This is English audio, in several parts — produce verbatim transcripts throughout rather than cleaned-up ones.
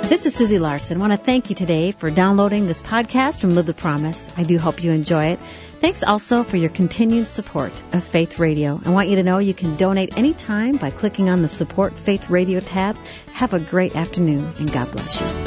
This is Susie Larson. I want to thank you today for downloading this podcast from Live the Promise. I do hope you enjoy it. Thanks also for your continued support of Faith Radio. I want you to know you can donate anytime by clicking on the Support Faith Radio tab. Have a great afternoon, and God bless you.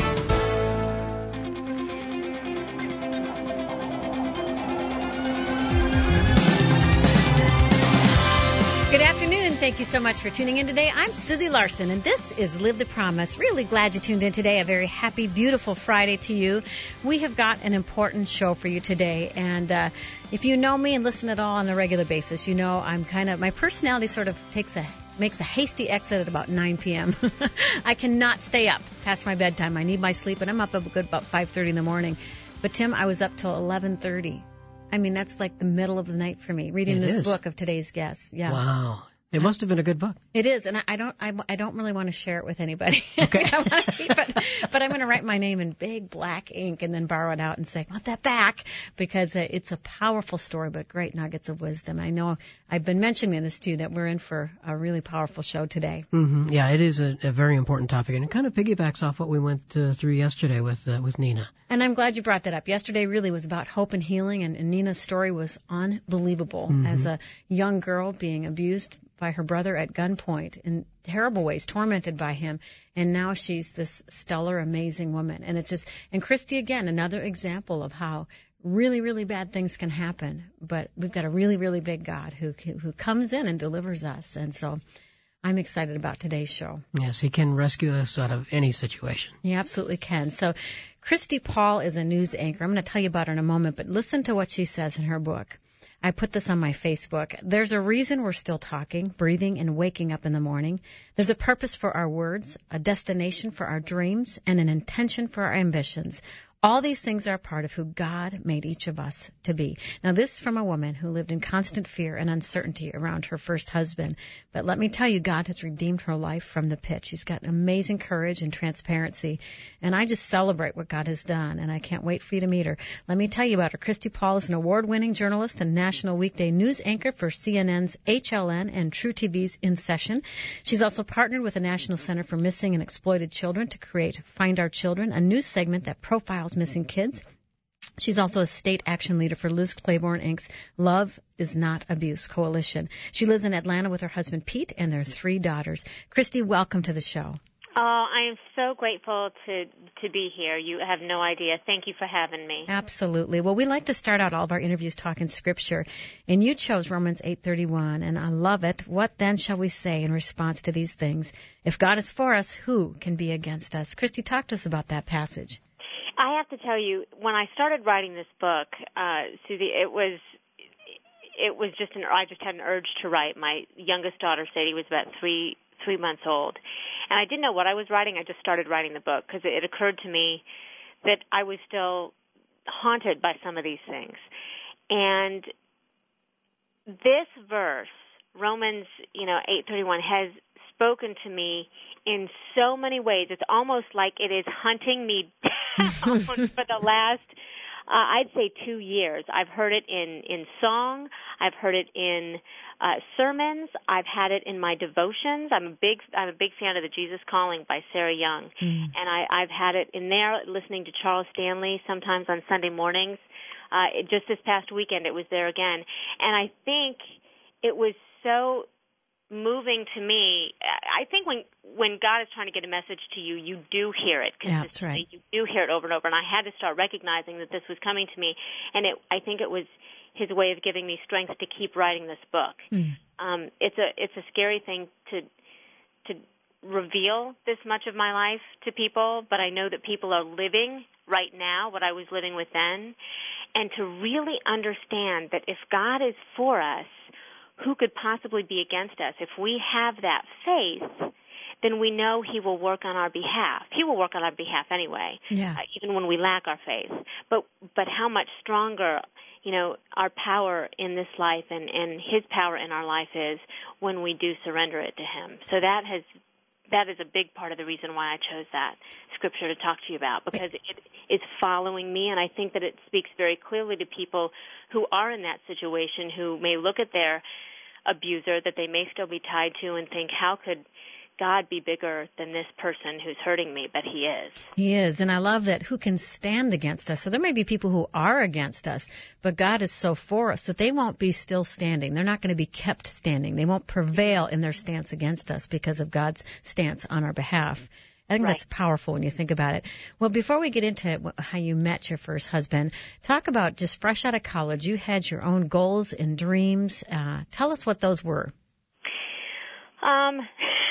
Good afternoon. Thank you so much for tuning in today. I'm Susie Larson, and this is Live the Promise. Really glad you tuned in today. A very happy, beautiful Friday to you. We have got an important show for you today, and uh, if you know me and listen at all on a regular basis, you know I'm kind of, my personality sort of takes a makes a hasty exit at about nine p.m. I cannot stay up past my bedtime. I need my sleep, and I'm up a good about five thirty in the morning. But, Tim, I was up till eleven thirty. I mean, that's like the middle of the night for me, reading it this is. book of today's guest. Yeah. Wow. It must have been a good book. It is, and I, I don't I, I don't really want to share it with anybody. Okay. I want to keep it, but I'm going to write my name in big black ink and then borrow it out and say, I want that back, because uh, it's a powerful story, but great nuggets of wisdom. I know I've been mentioning this to you, that we're in for a really powerful show today. Mm-hmm. Yeah, it is a, a very important topic, and it kind of piggybacks off what we went uh, through yesterday with uh, with Nina. And I'm glad you brought that up. Yesterday really was about hope and healing, and, and Nina's story was unbelievable. Mm-hmm. As a young girl being abused by her brother at gunpoint in terrible ways, tormented by him, and now she's this stellar, amazing woman. And it's just, and Christy, again, another example of how really, really bad things can happen, but we've got a really, really big God who who comes in and delivers us. And so I'm excited about today's show. Yes, he can rescue us out of any situation. He absolutely can. So Christy Paul is a news anchor. I'm going to tell you about her in a moment, but listen to what she says in her book. I put this on my Facebook. There's a reason we're still talking, breathing, and waking up in the morning. There's a purpose for our words, a destination for our dreams, and an intention for our ambitions. All these things are part of who God made each of us to be. Now, this is from a woman who lived in constant fear and uncertainty around her first husband. But let me tell you, God has redeemed her life from the pit. She's got amazing courage and transparency. And I just celebrate what God has done, and I can't wait for you to meet her. Let me tell you about her. Christy Paul is an award-winning journalist and national weekday news anchor for C N N's H L N and True T V's In Session. She's also partnered with the National Center for Missing and Exploited Children to create Find Our Children, a news segment that profiles missing kids. She's also a state action leader for Liz Claiborne, Incorporated's Love is Not Abuse Coalition. She lives in Atlanta with her husband, Pete, and their three daughters. Christy, welcome to the show. Oh, I am so grateful to to be here. You have no idea. Thank you for having me. Absolutely. Well, we like to start out all of our interviews talking Scripture, and you chose Romans eight thirty-one, and I love it. What then shall we say in response to these things? If God is for us, who can be against us? Christy, talk to us about that passage. I have to tell you, when I started writing this book, uh, Susie, it was it was just an I just had an urge to write. My youngest daughter, Sadie, was about three three months old, and I didn't know what I was writing. I just started writing the book because it, it occurred to me that I was still haunted by some of these things. And this verse, Romans, you know, eight thirty-one, has spoken to me in so many ways. It's almost like it is hunting me down for the last, uh, I'd say, two years. I've heard it in, in song. I've heard it in uh, sermons. I've had it in my devotions. I'm a big, I'm a big fan of the Jesus Calling by Sarah Young, mm. and I, I've had it in there listening to Charles Stanley sometimes on Sunday mornings. Uh, it, just this past weekend, it was there again, and I think it was so moving to me. I think when when God is trying to get a message to you, you do hear it consistently. Yeah, that's right. You do hear it over and over. And I had to start recognizing that this was coming to me, and it, I think it was His way of giving me strength to keep writing this book. Mm. Um, it's a it's a scary thing to to reveal this much of my life to people, but I know that people are living right now what I was living with then, and to really understand that if God is for us, who could possibly be against us? If we have that faith, then we know He will work on our behalf. He will work on our behalf anyway, yeah. uh, even when we lack our faith. But but how much stronger, you know, our power in this life and, and His power in our life is when we do surrender it to Him. So that has that is a big part of the reason why I chose that scripture to talk to you about, because it is following me, and I think that it speaks very clearly to people who are in that situation, who may look at their abuser that they may still be tied to and think, how could God be bigger than this person who's hurting me, but he is. He is. And I love that who can stand against us. So there may be people who are against us, but God is so for us that they won't be still standing. They're not going to be kept standing. They won't prevail in their stance against us because of God's stance on our behalf. I think Right. that's powerful when you think about it. Well, before we get into how you met your first husband, talk about just fresh out of college. You had your own goals and dreams. Uh, tell us what those were. Um,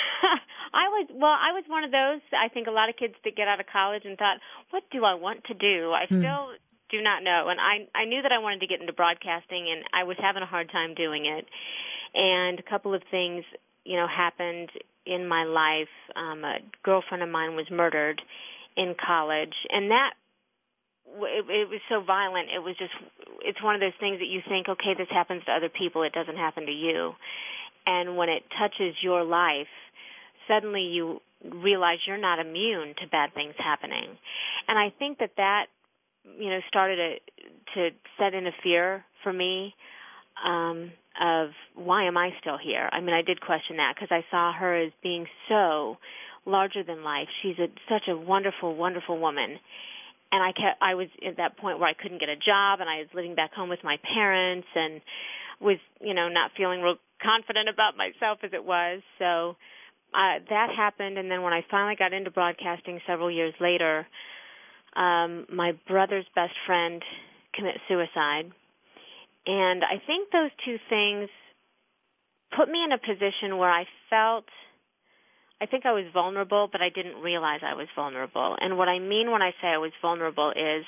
I was, well, I was one of those, I think a lot of kids that get out of college and thought, what do I want to do? I Hmm. still do not know. And I, I knew that I wanted to get into broadcasting, and I was having a hard time doing it. And a couple of things, you know, happened in my life. Um, a girlfriend of mine was murdered in college, and that, it, it was so violent. It was just, it's one of those things that you think, okay, this happens to other people, it doesn't happen to you. And when it touches your life, suddenly you realize you're not immune to bad things happening. And I think that that, you know, started a, to set in a fear for me um, of why am I still here? I mean, I did question that because I saw her as being so larger than life. She's a, such a wonderful, wonderful woman. And I kept, I was at that point where I couldn't get a job, and I was living back home with my parents and was, you know, not feeling real confident about myself as it was. So uh, that happened, and then when I finally got into broadcasting several years later, um, my brother's best friend committed suicide. And I think those two things put me in a position where I felt, I think I was vulnerable, but I didn't realize I was vulnerable. And what I mean when I say I was vulnerable is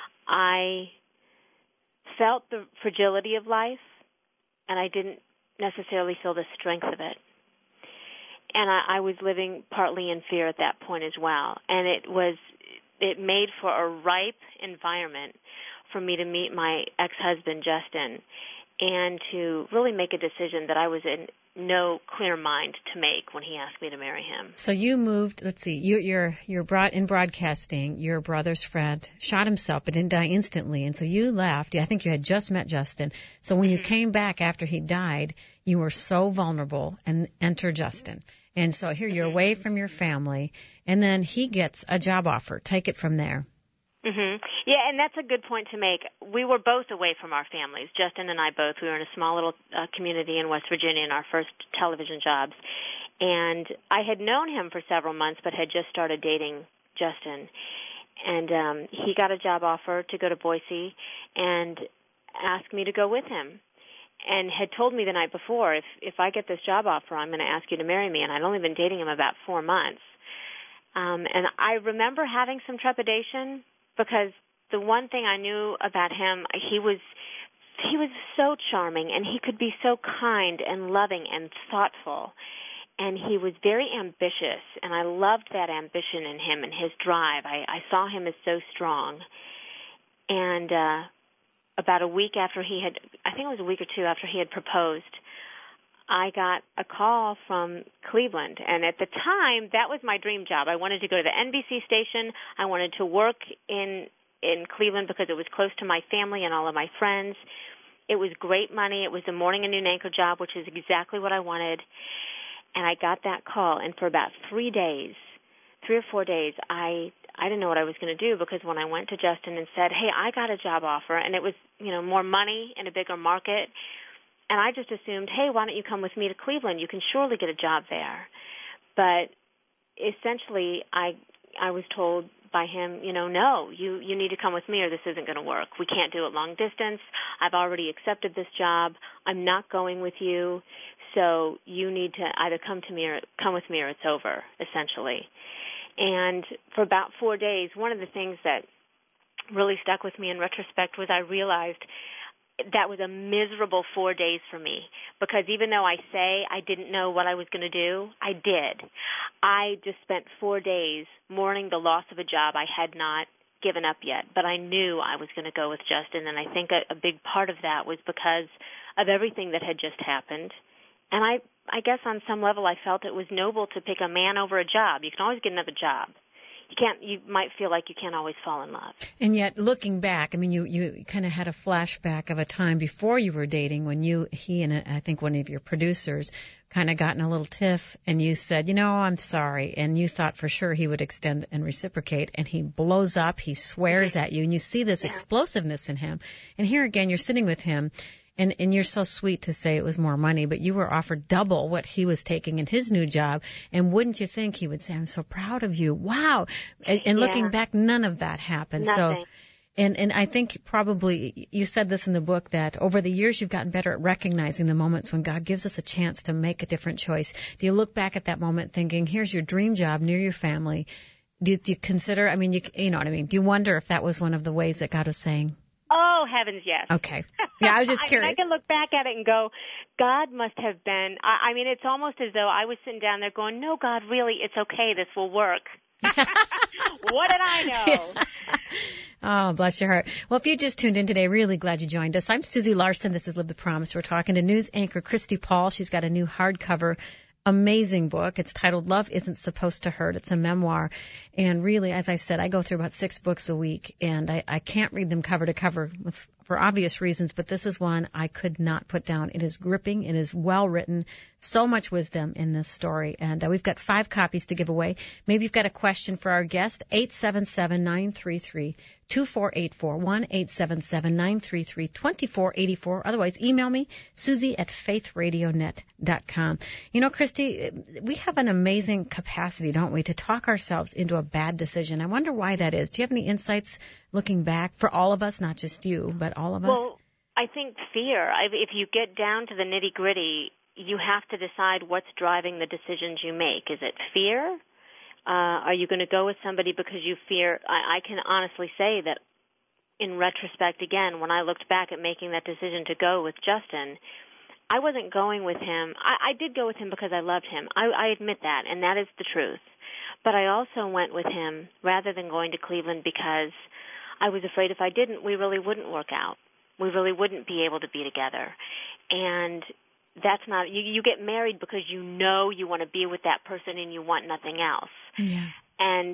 I felt the fragility of life, and I didn't necessarily feel the strength of it. And I, I was living partly in fear at that point as well. And it was, it made for a ripe environment for me to meet my ex-husband, Justin, and to really make a decision that I was in no clear mind to make when he asked me to marry him. So you moved, let's see, you, you're, you're brought in broadcasting, your brother's friend shot himself but didn't die instantly, and so you left. I think you had just met Justin. So when you came back after he died, you were so vulnerable, and enter Justin. And so here you're away from your family, and then he gets a job offer. Take it from there. Mm-hmm. Yeah, and that's a good point to make. We were both away from our families, Justin and I both. We were in a small little uh, community in West Virginia in our first television jobs. And I had known him for several months, but had just started dating Justin. And um, he got a job offer to go to Boise and asked me to go with him. And had told me the night before, if if I get this job offer, I'm going to ask you to marry me. And I'd only been dating him about four months. Um, and I remember having some trepidation, because the one thing I knew about him, he was he was so charming, and he could be so kind and loving and thoughtful. And he was very ambitious, and I loved that ambition in him and his drive. I, I saw him as so strong. And uh, about a week after he had, I think it was a week or two after he had proposed, I got a call from Cleveland. And at the time, that was my dream job. I wanted to go to the N B C station. I wanted to work in in Cleveland because it was close to my family and all of my friends. It was great money. It was a morning and noon anchor job, which is exactly what I wanted. And I got that call, and for about three days, three or four days, I I didn't know what I was going to do, because when I went to Justin and said, hey, I got a job offer, and it was, you know, more money in a bigger market, and I just assumed, hey, why don't you come with me to Cleveland? You can surely get a job there. But essentially, I I was told by him, you know, no, you, you need to come with me or this isn't going to work. We can't do it long distance. I've already accepted this job. I'm not going with you. So you need to either come to me or come with me or it's over, essentially. And for about four days, one of the things that really stuck with me in retrospect was I realized that was a miserable four days for me, because even though I say I didn't know what I was going to do, I did. I just spent four days mourning the loss of a job I had not given up yet, but I knew I was going to go with Justin, and I think a, a big part of that was because of everything that had just happened. And I, I guess on some level I felt it was noble to pick a man over a job. You can always get another job. you can't, you might feel like you can't always fall in love. And yet, looking back, I mean, you, you kind of had a flashback of a time before you were dating when you, he and I think one of your producers kind of got in a little tiff, and you said, you know, I'm sorry. And you thought for sure he would extend and reciprocate, and he blows up, he swears at you, and you see this Yeah. explosiveness in him. And here again, you're sitting with him, and, and you're so sweet to say it was more money, but you were offered double what he was taking in his new job. And wouldn't you think he would say, I'm so proud of you. Wow. And, and Yeah. looking back, none of that happened. Nothing. So, and, and I think probably you said this in the book that over the years you've gotten better at recognizing the moments when God gives us a chance to make a different choice. Do you look back at that moment thinking, here's your dream job near your family? Do you, do you consider, I mean, you, you know what I mean? Do you wonder if that was one of the ways that God was saying? Oh, heavens, yes. Okay. Yeah, I was just I mean, curious. I can look back at it and go, God must have been, I, I mean, it's almost as though I was sitting down there going, no, God, really, it's okay, this will work. What did I know? Oh, bless your heart. Well, if you just tuned in today, really glad you joined us. I'm Susie Larson. This is Live the Promise. We're talking to news anchor Christy Paul. She's got a new hardcover, amazing book. It's titled Love Isn't Supposed to Hurt. It's a memoir. And really, as I said, I go through about six books a week, and I, I can't read them cover to cover with, for obvious reasons, but this is one I could not put down. It is gripping. It is well written. So much wisdom in this story. And uh, we've got five copies to give away. Maybe you've got a question for our guest, eight seven seven, nine three three, two four eight four, one eight seven seven, nine three three, two four eight four. Otherwise, email me, Susie at faith radio net dot com. You know, Christy, we have an amazing capacity, don't we, to talk ourselves into a bad decision. I wonder why that is. Do you have any insights looking back for all of us, not just you, but all of us? Well, I think fear. I, if you get down to the nitty-gritty, you have to decide what's driving the decisions you make. Is it fear? Uh, are you going to go with somebody because you fear? I, I can honestly say that in retrospect, again, when I looked back at making that decision to go with Justin, I wasn't going with him. I, I did go with him because I loved him. I, I admit that, and that is the truth. But I also went with him rather than going to Cleveland because I was afraid if I didn't, we really wouldn't work out. We really wouldn't be able to be together. And that's not, you, you get married because you know you want to be with that person and you want nothing else. Yeah. And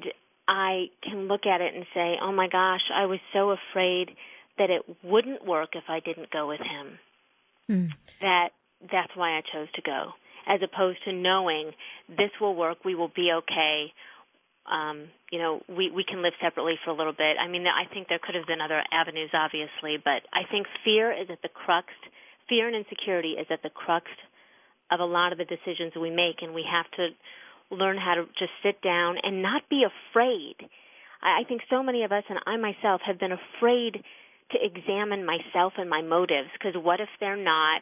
I can look at it and say, oh my gosh, I was so afraid that it wouldn't work if I didn't go with him. Mm. That that's why I chose to go, as opposed to knowing this will work, we will be okay. Um, you know, we, we can live separately for a little bit. I mean, I think there could have been other avenues, obviously, but I think fear is at the crux, fear and insecurity is at the crux of a lot of the decisions we make, and we have to learn how to just sit down and not be afraid. I, I think so many of us, and I myself, have been afraid to examine myself and my motives, because what if they're not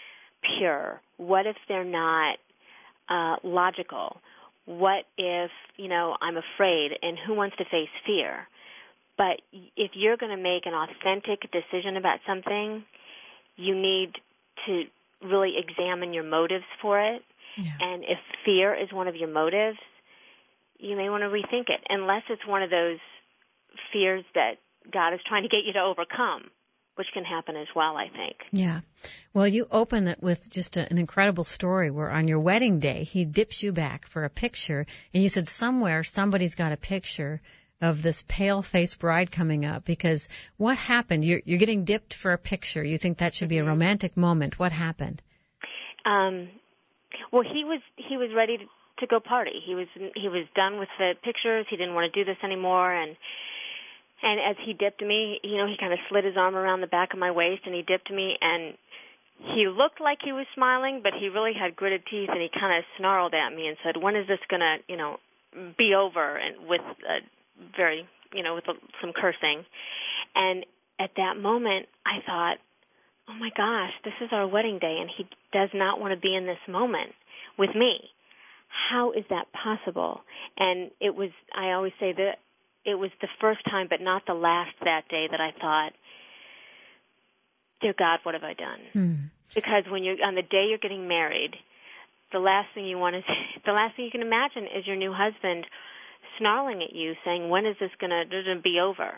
pure? What if they're not uh, logical? What if, you know, I'm afraid, and who wants to face fear? But if you're going to make an authentic decision about something, you need to really examine your motives for it. Yeah. And if fear is one of your motives, you may want to rethink it, unless it's one of those fears that God is trying to get you to overcome, which can happen as well, I think. Yeah. Well, you open it with just a, an incredible story where on your wedding day, he dips you back for a picture, and you said somewhere somebody's got a picture of this pale-faced bride coming up, because what happened? You're, you're getting dipped for a picture. You think that should be a romantic moment. What happened? Um, well, he was he was ready to, to go party. He was he was done with the pictures. He didn't want to do this anymore, and And as he dipped me, you know, he kind of slid his arm around the back of my waist, and he dipped me, and he looked like he was smiling, but he really had gritted teeth, and he kind of snarled at me and said, when is this going to, you know, be over, and with a very, you know, with a, some cursing. And at that moment, I thought, oh, my gosh, this is our wedding day, and he does not want to be in this moment with me. How is that possible? And it was, I always say that, it was the first time, but not the last that day, that I thought, dear God, what have I done? Hmm. Because when you're on the day you're getting married, the last thing you want is, the last thing you can imagine is your new husband snarling at you, saying, when is this going to be over?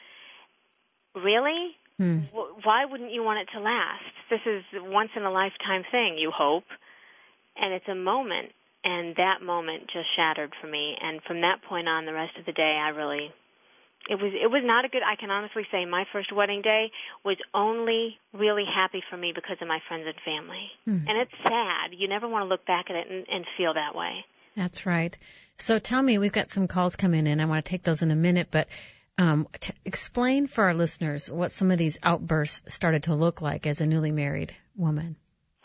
Really? Hmm. Why wouldn't you want it to last? This is a once in a lifetime thing, you hope, and it's a moment. and that moment just shattered for me. And from that point on, the rest of the day, I really, it was it was not a good, I can honestly say my first wedding day was only really happy for me because of my friends and family. Mm. And it's sad. You never want to look back at it and, and feel that way. That's right. So tell me, we've got some calls coming in. I want to take those in a minute, but um, t- explain for our listeners what some of these outbursts started to look like as a newly married woman.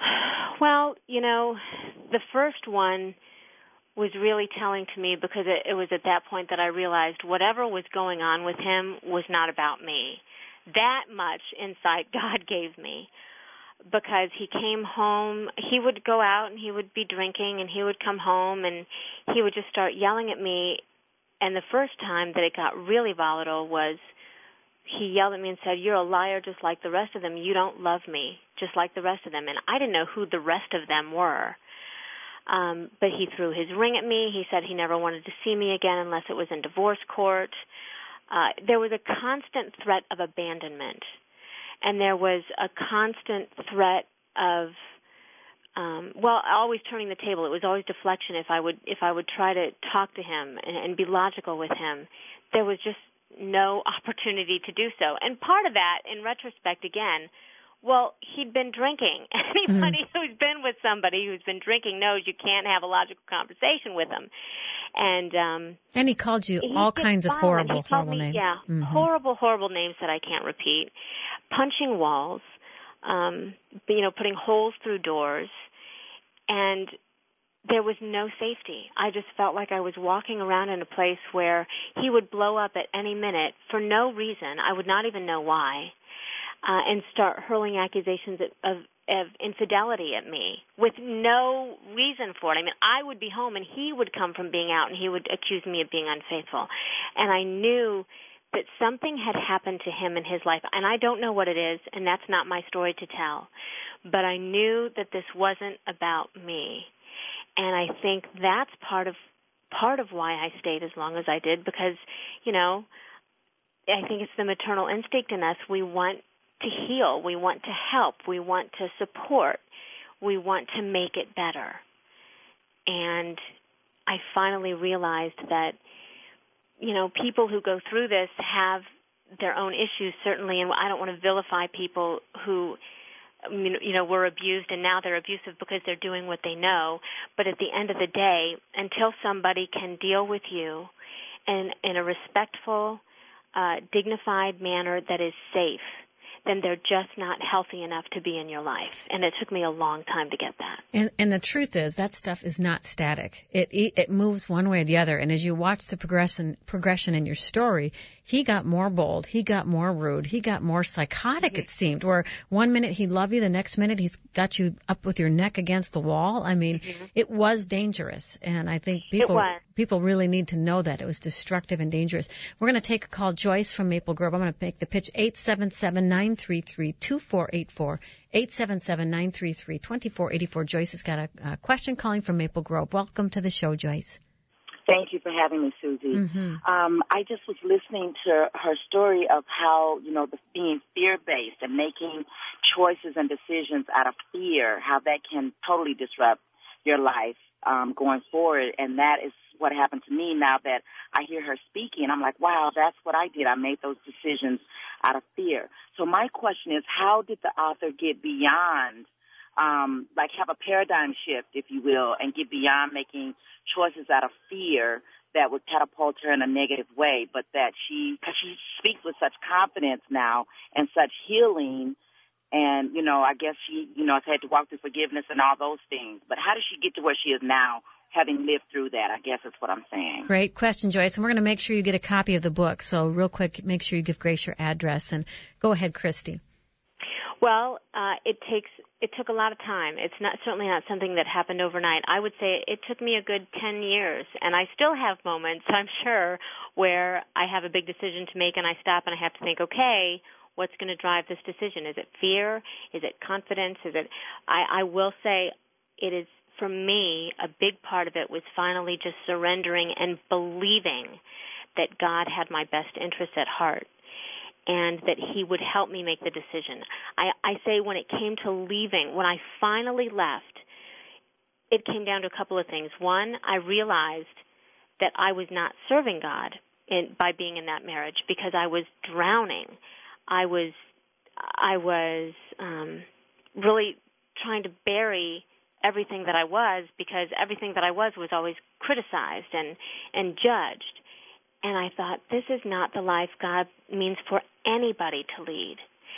Well, you know, the first one was really telling to me because it, it was at that point that I realized whatever was going on with him was not about me. That much insight God gave me, because he came home, he would go out and he would be drinking, and he would come home and he would just start yelling at me. And the first time that it got really volatile was he yelled at me and said, "You're a liar just like the rest of them. You don't love me just like the rest of them." And I didn't know who the rest of them were. Um, but he threw his ring at me. He said he never wanted to see me again unless it was in divorce court. Uh, there was a constant threat of abandonment. And there was a constant threat of, um, well, always turning the table. It was always deflection. If I would, if I would try to talk to him and, and be logical with him, there was just no opportunity to do so. And part of that, in retrospect, again, well, he'd been drinking. Anybody mm. who's been with somebody who's been drinking knows you can't have a logical conversation with them. And um, and he called you all kinds of horrible, horrible me, names. Yeah, mm-hmm. horrible, horrible names that I can't repeat. Punching walls, um, you know, putting holes through doors, and there was no safety. I just felt like I was walking around in a place where he would blow up at any minute for no reason. I would not even know why, uh, and start hurling accusations of, of infidelity at me with no reason for it. I mean, I would be home and he would come from being out and he would accuse me of being unfaithful. And I knew that something had happened to him in his life, and I don't know what it is, and that's not my story to tell. But I knew that this wasn't about me. And I think that's part of part of why I stayed as long as I did, because, you know, I think it's the maternal instinct in us. We want to heal. We want to help. We want to support. We want to make it better. And I finally realized that, you know, people who go through this have their own issues, certainly, and I don't want to vilify people who, you know, were abused and now they're abusive because they're doing what they know. But at the end of the day, until somebody can deal with you in, in a respectful, uh, dignified manner that is safe, then they're just not healthy enough to be in your life. And it took me a long time to get that. And, and the truth is, that stuff is not static. It, it it moves one way or the other. And as you watch the progression progression in your story, he got more bold, he got more rude, he got more psychotic. Mm-hmm. It seemed. Where one minute he'd love you, the next minute he's got you up with your neck against the wall. I mean, mm-hmm. it was dangerous. And I think people people really need to know that it was destructive and dangerous. We're going to take a call. Joyce from Maple Grove. I'm going to make the pitch. eight seven seven, nine three three, two four eight four. eight seven seven, nine three three, two four eight four. Joyce has got a, a question calling from Maple Grove. Welcome to the show, Joyce. Thank you for having me, Susie. Mm-hmm. Um, I just was listening to her story of how, you know, the, being fear-based and making choices and decisions out of fear, how that can totally disrupt your life um, going forward. And that is what happened to me now that I hear her speaking. I'm like, wow, that's what I did. I made those decisions out of fear. So my question is, how did the author get beyond, um, like have a paradigm shift, if you will, and get beyond making choices out of fear that would catapult her in a negative way, but that she, because she speaks with such confidence now and such healing, and, you know, I guess she, you know, has had to walk through forgiveness and all those things. But how did she get to where she is now, having lived through that? I guess that's what I'm saying. Great question, Joyce. And we're going to make sure you get a copy of the book. So real quick, make sure you give Grace your address. And go ahead, Christy. Well, uh, it takes it took a lot of time. It's not certainly not something that happened overnight. I would say it took me a good ten years, and I still have moments, I'm sure, where I have a big decision to make and I stop and I have to think, okay, what's going to drive this decision? Is it fear? Is it confidence? Is it? I, I will say it is, for me, a big part of it was finally just surrendering and believing that God had my best interests at heart, and that he would help me make the decision. I, I say when it came to leaving, when I finally left, it came down to a couple of things. One, I realized that I was not serving God in, by being in that marriage because I was drowning. I was, I was um, really trying to bury everything that I was because everything that I was was always criticized and, and judged. And I thought, this is not the life God means for anybody to lead.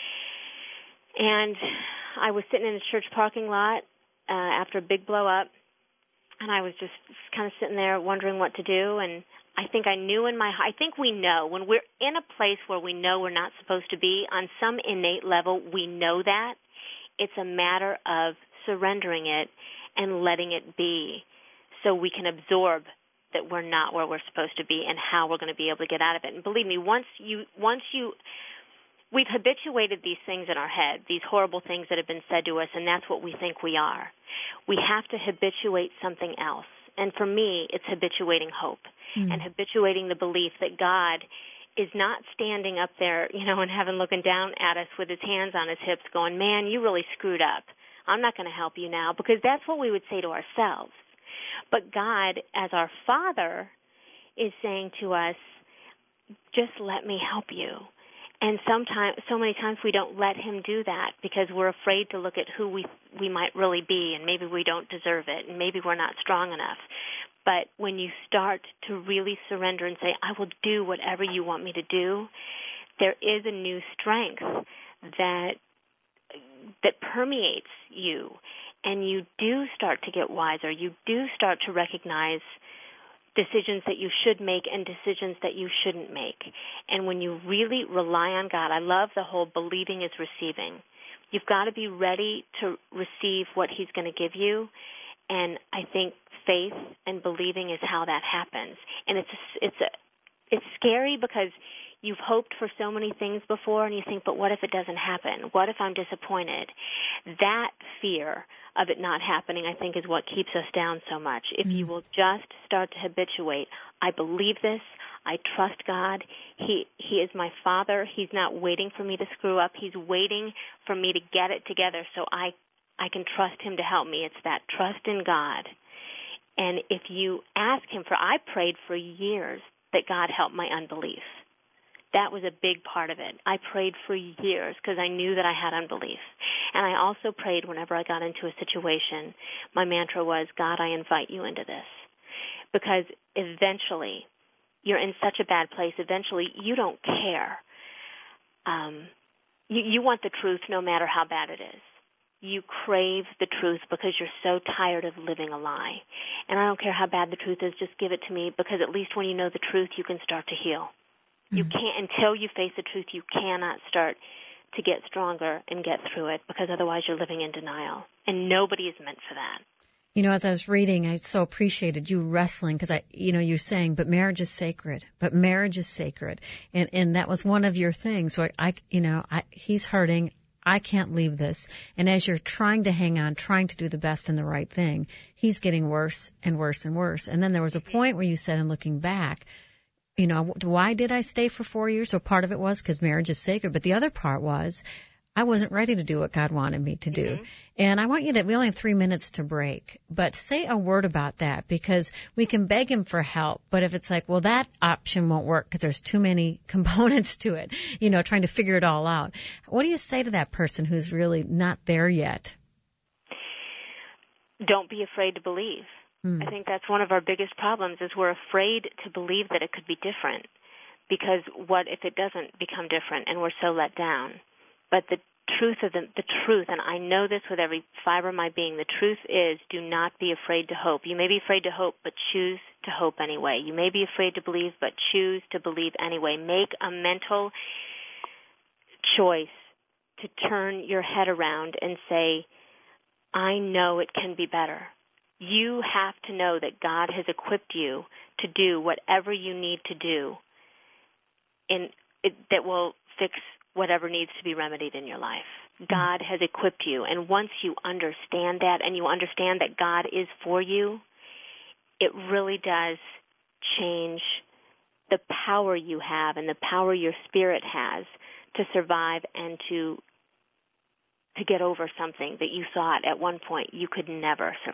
And I was sitting in a church parking lot uh, after a big blow up, and I was just kind of sitting there wondering what to do. And I think I knew in my, I think we know when we're in a place where we know we're not supposed to be, on some innate level, we know that. It's a matter of surrendering it and letting it be so we can absorb that we're not where we're supposed to be and how we're going to be able to get out of it. And believe me, once you, once you, we've habituated these things in our head, these horrible things that have been said to us, and that's what we think we are. We have to habituate something else. And for me, it's habituating hope mm. and habituating the belief that God is not standing up there, you know, in heaven looking down at us with his hands on his hips going, man, you really screwed up. I'm not going to help you now, because that's what we would say to ourselves. But God, as our Father, is saying to us, just let me help you. And sometimes, so many times we don't let him do that because we're afraid to look at who we we might really be, and maybe we don't deserve it, and maybe we're not strong enough. But when you start to really surrender and say, I will do whatever you want me to do, there is a new strength that that permeates you. And you do start to get wiser. You do start to recognize decisions that you should make and decisions that you shouldn't make. And when you really rely on God, I love the whole believing is receiving. You've got to be ready to receive what he's going to give you. And I think faith and believing is how that happens. And it's a, it's a, it's scary because you've hoped for so many things before, and you think, but what if it doesn't happen? What if I'm disappointed? That fear of it not happening, I think, is what keeps us down so much. If you will just start to habituate, I believe this, I trust God, He He is my Father, He's not waiting for me to screw up, He's waiting for me to get it together so I, I can trust Him to help me. It's that trust in God. And if you ask Him for, I prayed for years that God help my unbelief. That was a big part of it. I prayed for years because I knew that I had unbelief. And I also prayed whenever I got into a situation. My mantra was, God, I invite you into this. Because eventually, you're in such a bad place, eventually you don't care. Um, you, you want the truth no matter how bad it is. You crave the truth because you're so tired of living a lie. And I don't care how bad the truth is, just give it to me, because at least when you know the truth, you can start to heal. You can't, until you face the truth, you cannot start to get stronger and get through it, because otherwise you're living in denial. And nobody is meant for that. You know, as I was reading, I so appreciated you wrestling, because I, you know, you're saying, but marriage is sacred, but marriage is sacred. And, and that was one of your things. So I, I you know, I, he's hurting. I can't leave this. And as you're trying to hang on, trying to do the best and the right thing, he's getting worse and worse and worse. And then there was a point where you said, in looking back, you know, why did I stay for four years? So part of it was because marriage is sacred, but the other part was I wasn't ready to do what God wanted me to do. Mm-hmm. And I want you to, we only have three minutes to break, but say a word about that, because we can beg him for help, but if it's like, well, that option won't work because there's too many components to it, you know, trying to figure it all out. What do you say to that person who's really not there yet? Don't be afraid to believe. I think that's one of our biggest problems, is we're afraid to believe that it could be different, because what if it doesn't become different, and we're so let down? But the truth of the, the truth, and I know this with every fiber of my being, the truth is, do not be afraid to hope. You may be afraid to hope, but choose to hope anyway. You may be afraid to believe, but choose to believe anyway. Make a mental choice to turn your head around and say, I know it can be better. You have to know that God has equipped you to do whatever you need to do in, it, that will fix whatever needs to be remedied in your life. God has equipped you, and once you understand that, and you understand that God is for you, it really does change the power you have and the power your spirit has to survive and to to get over something that you thought at one point you could never survive.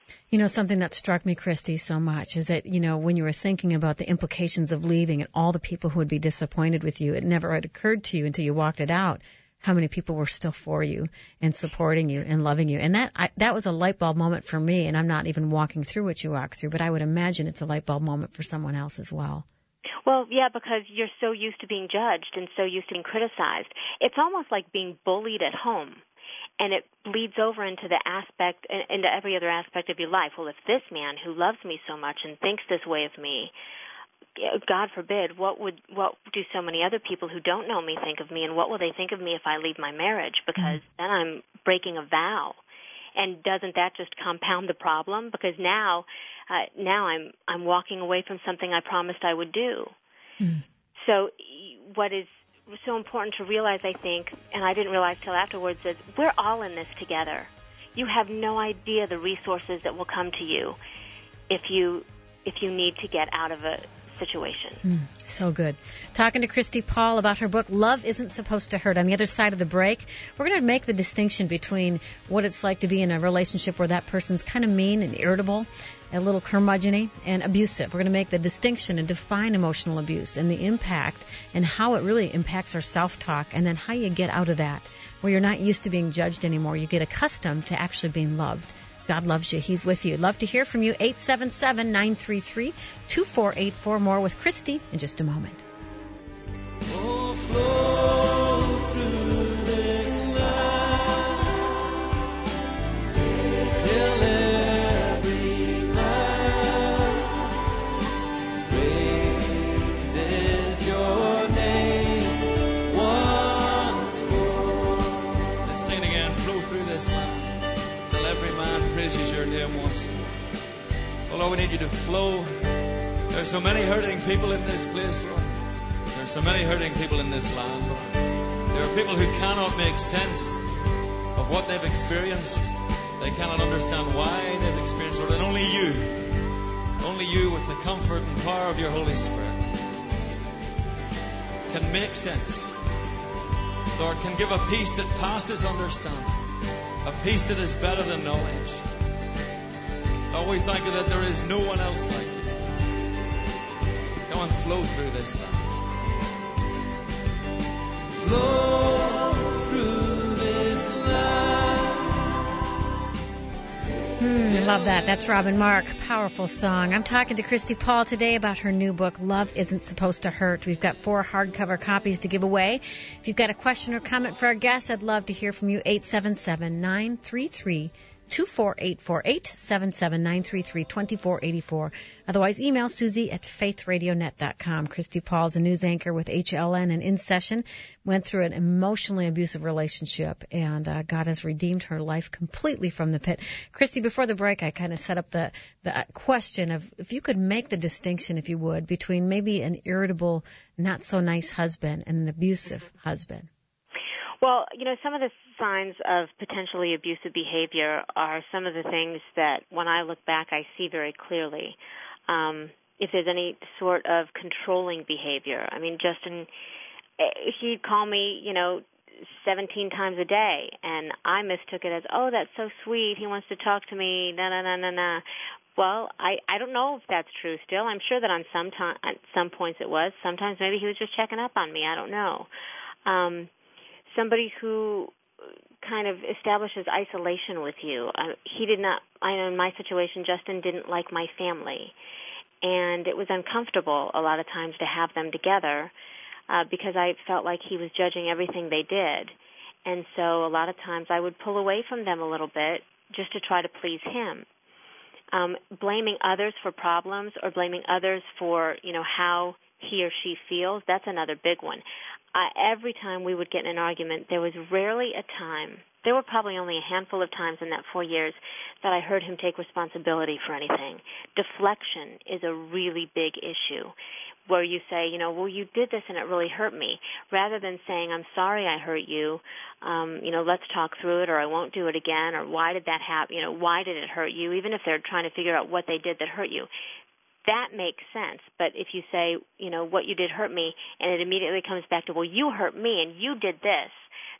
You know, something that struck me, Christy, so much is that, you know, when you were thinking about the implications of leaving and all the people who would be disappointed with you, it never had occurred to you until you walked it out how many people were still for you and supporting you and loving you. And that I, that was a light bulb moment for me, and I'm not even walking through what you walk through, but I would imagine it's a light bulb moment for someone else as well. Well, yeah, because you're so used to being judged and so used to being criticized. It's almost like being bullied at home, and it bleeds over into the aspect, into every other aspect of your life. Well, if this man who loves me so much and thinks this way of me, God forbid, what would what do so many other people who don't know me think of me, and what will they think of me if I leave my marriage? Because mm-hmm. then I'm breaking a vow, and doesn't that just compound the problem? Because now, uh, now I'm I'm walking away from something I promised I would do. Mm-hmm. So, what is so important to realize, I think, and I didn't realize till afterwards, is we're all in this together. You have no idea the resources that will come to you if you if you need to get out of a situation. Mm, so good. Talking to Christy Paul about her book, Love Isn't Supposed to Hurt. On the other side of the break, we're going to make the distinction between what it's like to be in a relationship where that person's kind of mean and irritable, a little curmudgeon-y, and abusive. We're going to make the distinction and define emotional abuse and the impact and how it really impacts our self-talk, and then how you get out of that, where you're not used to being judged anymore. You get accustomed to actually being loved. God loves you. He's with you. Love to hear from you. eight seven seven, nine three three, two four eight four. More with Christy in just a moment. Oh, flow through this life, till every man praises your name once more. Let's sing it again. Flow through this life. Every man praises your name once more. Oh Lord, we need you to flow. There's so many hurting people in this place, Lord. There's so many hurting people in this land, Lord. There are people who cannot make sense of what they've experienced. They cannot understand why they've experienced it. And only you, only you with the comfort and power of your Holy Spirit can make sense. Lord, can give a peace that passes understanding. A peace that is better than knowledge. Oh, we thank you that there is no one else like you. Come and flow through this life. Flow through this life. Hmm, love that. That's Robin Mark. Powerful song. I'm talking to Christy Paul today about her new book, Love Isn't Supposed to Hurt. We've got four hardcover copies to give away. If you've got a question or comment for our guests, I'd love to hear from you. eight seven seven, nine three three, two four eight four, eight seven seven, nine three three, two four eight four. Otherwise, email Susie at faith radio net dot com. Christy Paul's a news anchor with H L N and In Session. Went through an emotionally abusive relationship, and uh, God has redeemed her life completely from the pit. Christy, before the break, I kind of set up the, the question of if you could make the distinction, if you would, between maybe an irritable, not so nice husband and an abusive husband. Well, you know, some of the signs of potentially abusive behavior are some of the things that when I look back I see very clearly. Um, if there's any sort of controlling behavior. I mean, Justin, he'd call me, you know, seventeen times a day, and I mistook it as, oh, that's so sweet, he wants to talk to me, na na na na na. Well, I, I don't know if that's true still. I'm sure that on some time, at some points it was. Sometimes maybe he was just checking up on me. I don't know. Um, somebody who kind of establishes isolation with you. Uh, he did not, I know in my situation, Justin didn't like my family. And it was uncomfortable a lot of times to have them together uh, because I felt like he was judging everything they did. And so a lot of times I would pull away from them a little bit just to try to please him. Um, blaming others for problems or blaming others for, you know, how he or she feels, that's another big one. Uh, every time we would get in an argument, there was rarely a time, there were probably only a handful of times in that four years that I heard him take responsibility for anything. Deflection is a really big issue where you say, you know, well, you did this and it really hurt me, rather than saying, I'm sorry I hurt you, um, you know, let's talk through it, or I won't do it again, or why did that happen, you know, why did it hurt you, even if they're trying to figure out what they did that hurt you. That makes sense, but if you say, you know, what you did hurt me, and it immediately comes back to, well, you hurt me and you did this,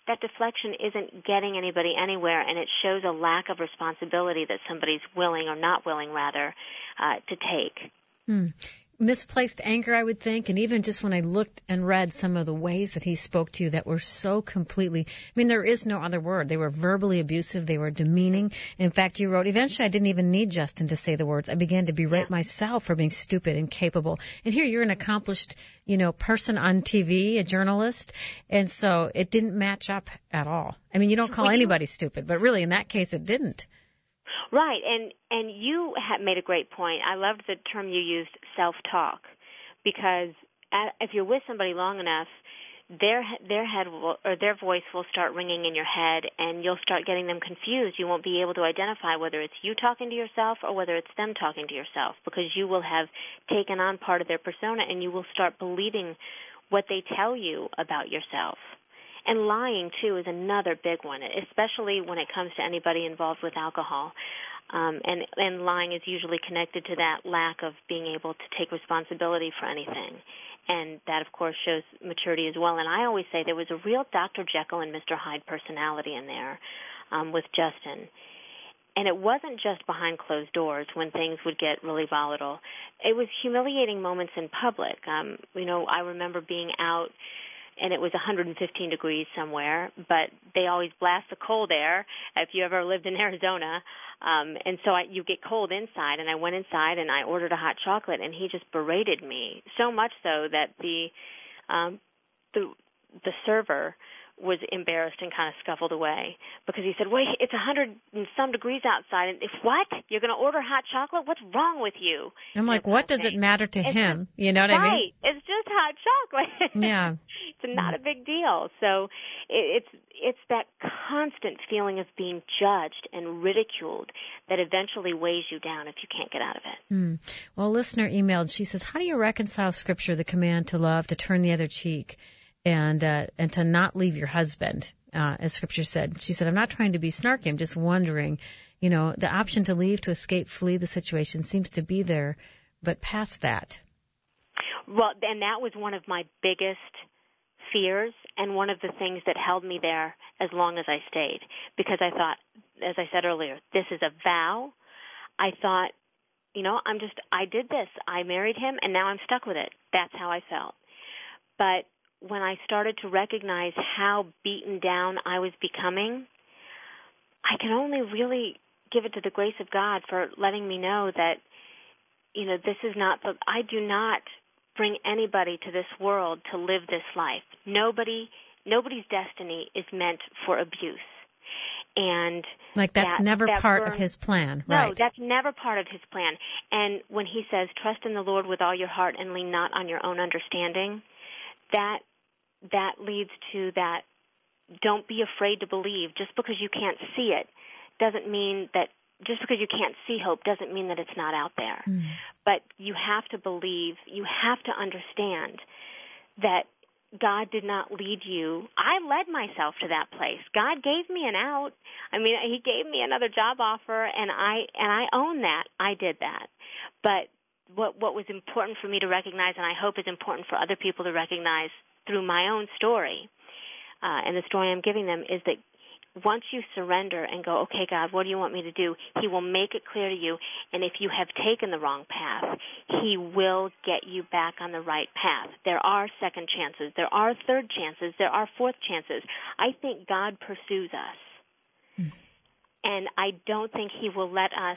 that deflection isn't getting anybody anywhere, and it shows a lack of responsibility that somebody's willing or not willing, rather, uh, to take. Hmm. Misplaced anger, I would think, and even just when I looked and read some of the ways that he spoke to you that were so completely, I mean, there is no other word. They were verbally abusive. They were demeaning. In fact, you wrote, eventually I didn't even need Justin to say the words. I began to berate Yeah. myself for being stupid and incapable. And here you're an accomplished, you know, person on T V, a journalist, and so it didn't match up at all. I mean, you don't call Well, you- anybody stupid, but really in that case it didn't. Right, and and you had made a great point. I loved the term you used, self-talk, because if you're with somebody long enough, their their head will, or their voice will start ringing in your head, and you'll start getting them confused. You won't be able to identify whether it's you talking to yourself or whether it's them talking to yourself, because you will have taken on part of their persona, and you will start believing what they tell you about yourself. And lying, too, is another big one, especially when it comes to anybody involved with alcohol. Um, and, and lying is usually connected to that lack of being able to take responsibility for anything. And that, of course, shows maturity as well. And I always say there was a real Doctor Jekyll and Mister Hyde personality in there um, with Justin. And it wasn't just behind closed doors when things would get really volatile. It was humiliating moments in public. Um, you know, I remember being out, and it was one hundred fifteen degrees somewhere, but they always blast the cold air if you ever lived in Arizona. Um, and so I, you get cold inside, and I went inside and I ordered a hot chocolate, and he just berated me, so much so that the um, the the server was embarrassed and kind of scuffled away because he said, wait, it's a hundred and some degrees outside. And if what? You're going to order hot chocolate? What's wrong with you? I'm like, what does it matter to It's him? You know what right. I mean? It's just hot chocolate. Yeah. It's not a big deal. So it, it's it's that constant feeling of being judged and ridiculed that eventually weighs you down if you can't get out of it. Hmm. Well, a listener emailed. She says, how do you reconcile Scripture, the command to love, to turn the other cheek, and uh, and to not leave your husband, uh, as Scripture said? She said, I'm not trying to be snarky. I'm just wondering, you know, the option to leave, to escape, flee the situation seems to be there, but past that. Well, and that was one of my biggest fears and one of the things that held me there as long as I stayed, because I thought, as I said earlier, this is a vow. I thought, you know, I'm just, I did this. I married him, and now I'm stuck with it. That's how I felt. But when I started to recognize how beaten down I was becoming, I can only really give it to the grace of God for letting me know that, you know, this is not the, I do not bring anybody to this world to live this life. Nobody, nobody's destiny is meant for abuse. And like that's that, never that part burn, of his plan, no, right? No, that's never part of his plan. And when he says, trust in the Lord with all your heart and lean not on your own understanding, that that leads to that don't be afraid to believe. Just because you can't see it doesn't mean that, just because you can't see hope doesn't mean that it's not out there. Mm. But you have to believe, you have to understand that God did not lead you. I led myself to that place. God gave me an out. I mean, he gave me another job offer, and I and I own that. I did that. But what what was important for me to recognize, and I hope is important for other people to recognize through my own story, uh, and the story I'm giving them, is that once you surrender and go, okay, God, what do you want me to do? He will make it clear to you. And if you have taken the wrong path, he will get you back on the right path. There are second chances. There are third chances. There are fourth chances. I think God pursues us. Mm. And I don't think he will let us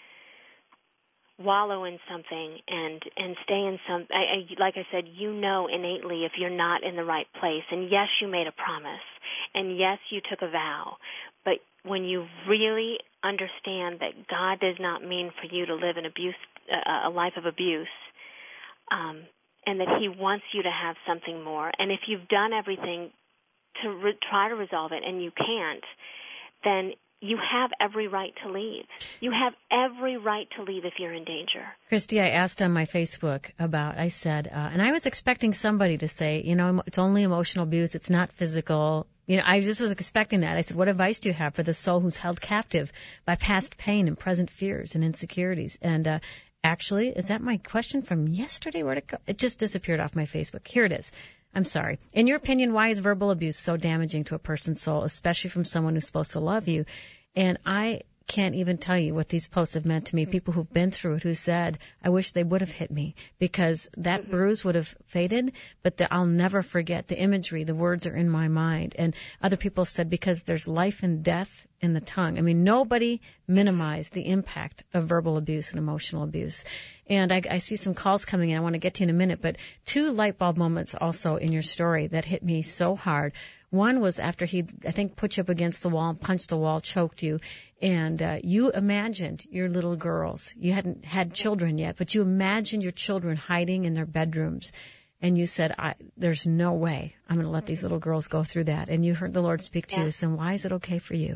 wallow in something and and stay in some, I, I, like I said, you know innately if you're not in the right place. And yes, you made a promise. And yes, you took a vow, but when you really understand that God does not mean for you to live an abuse, uh, a life of abuse, um, and that he wants you to have something more, and if you've done everything to re- try to resolve it and you can't, then you have every right to leave. You have every right to leave if you're in danger. Christy, I asked on my Facebook about, I said, uh, and I was expecting somebody to say, you know, it's only emotional abuse, it's not physical. You know, I just was expecting that. I said, what advice do you have for the soul who's held captive by past pain and present fears and insecurities? And uh, actually, is that my question from yesterday? Where'd it go? It just disappeared off my Facebook. Here it is. I'm sorry. In your opinion, why is verbal abuse so damaging to a person's soul, especially from someone who's supposed to love you? And I can't even tell you what these posts have meant to me. People who've been through it who said, I wish they would have hit me, because that mm-hmm. bruise would have faded, but the, I'll never forget the imagery. The words are in my mind. And other people said, because there's life and death in the tongue. I mean, nobody minimized the impact of verbal abuse and emotional abuse. And I, I see some calls coming in. I want to get to you in a minute, but two light bulb moments also in your story that hit me so hard. One was after he, I think, put you up against the wall, punched the wall, choked you, and uh, you imagined your little girls. You hadn't had children yet, but you imagined your children hiding in their bedrooms. And you said, I, there's no way I'm going to let these little girls go through that. And you heard the Lord speak to yeah. you. So why is it okay for you?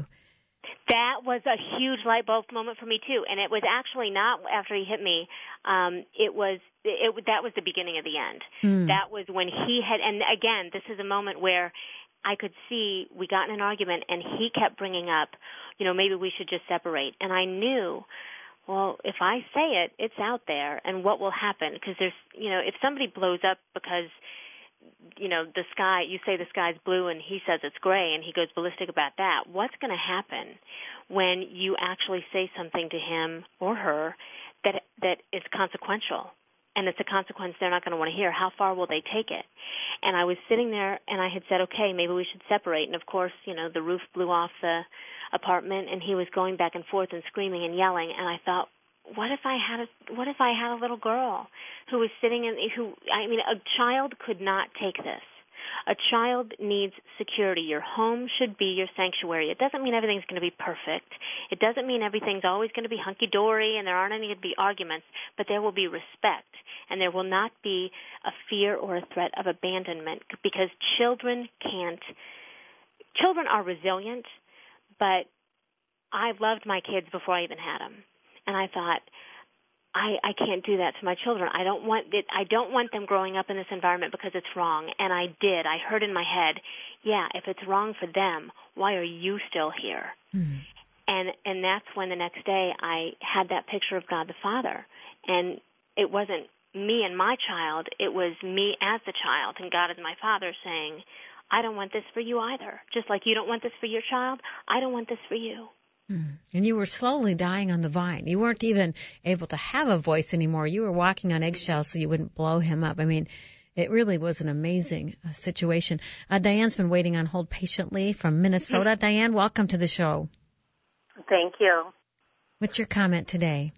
That was a huge light bulb moment for me, too. And it was actually not after he hit me. Um, it was it, that was the beginning of the end. Mm. That was when he had, and again, this is a moment where I could see we got in an argument, and he kept bringing up, you know, maybe we should just separate. And I knew, well, if I say it, it's out there, and what will happen? Because there's, you know, if somebody blows up because, you know, the sky, you say the sky's blue and he says it's gray and he goes ballistic about that, what's going to happen when you actually say something to him or her that that is consequential? And it's a consequence they're not going to want to hear. How far will they take it? And I was sitting there, and I had said, okay, maybe we should separate. And, of course, you know, the roof blew off the apartment, and he was going back and forth and screaming and yelling. And I thought, what if I had a what if I had a little girl who was sitting in who I mean, a child could not take this. A child needs security. Your home should be your sanctuary. It doesn't mean everything's going to be perfect. It doesn't mean everything's always going to be hunky-dory and there aren't any going to be arguments, but there will be respect, and there will not be a fear or a threat of abandonment, because children can't – children are resilient, but I loved my kids before I even had them. And I thought, I, I can't do that to my children. I don't want it. I don't want them growing up in this environment because it's wrong. And I did. I heard in my head, yeah, if it's wrong for them, why are you still here? Mm-hmm. And and that's when the next day I had that picture of God the Father. And it wasn't me and my child. It was me as the child and God as my Father saying, I don't want this for you either. Just like you don't want this for your child, I don't want this for you. And you were slowly dying on the vine. You weren't even able to have a voice anymore. You were walking on eggshells so you wouldn't blow him up. I mean, it really was an amazing uh, situation. Uh, Diane's been waiting on hold patiently from Minnesota. Mm-hmm. Diane, welcome to the show. Thank you. What's your comment today?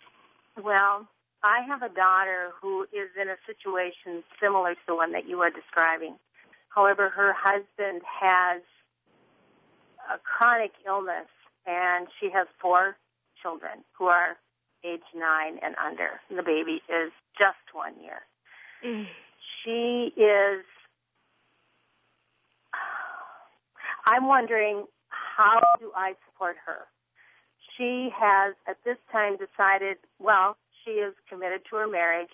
Well, I have a daughter who is in a situation similar to the one that you are describing. However, her husband has a chronic illness, and she has four children who are age nine and under. The baby is just one year. Mm. She is, I'm wondering, how do I support her? She has, at this time, decided, well, she is committed to her marriage.